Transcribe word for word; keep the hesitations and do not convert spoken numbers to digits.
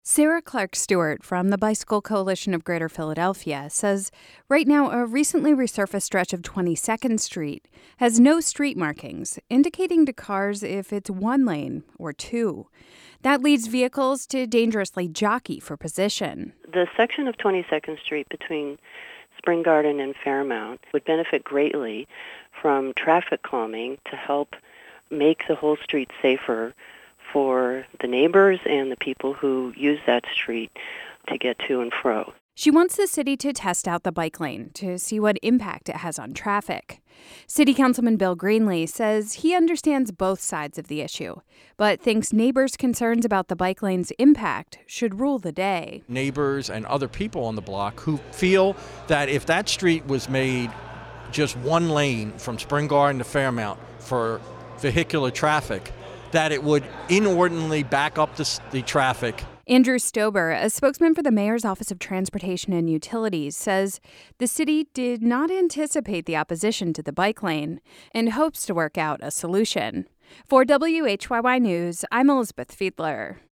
Sarah Clark Stewart from the Bicycle Coalition of Greater Philadelphia says right now a recently resurfaced stretch of twenty-second Street has no street markings, indicating to cars if it's one lane or two. That leads vehicles to dangerously jockey for position. The section of twenty-second Street between Spring Garden and Fairmount would benefit greatly from traffic calming to help make the whole street safer for the neighbors and the people who use that street to get to and fro. She wants the city to test out the bike lane to see what impact it has on traffic. City Councilman Bill Greenlee says he understands both sides of the issue, but thinks neighbors' concerns about the bike lane's impact should rule the day. Neighbors and other people on the block who feel that if that street was made just one lane from Spring Garden to Fairmount for vehicular traffic, that it would inordinately back up the, the traffic. Andrew Stober, a spokesman for the Mayor's Office of Transportation and Utilities, says the city did not anticipate the opposition to the bike lane and hopes to work out a solution. For W H Y Y News, I'm Elizabeth Fiedler.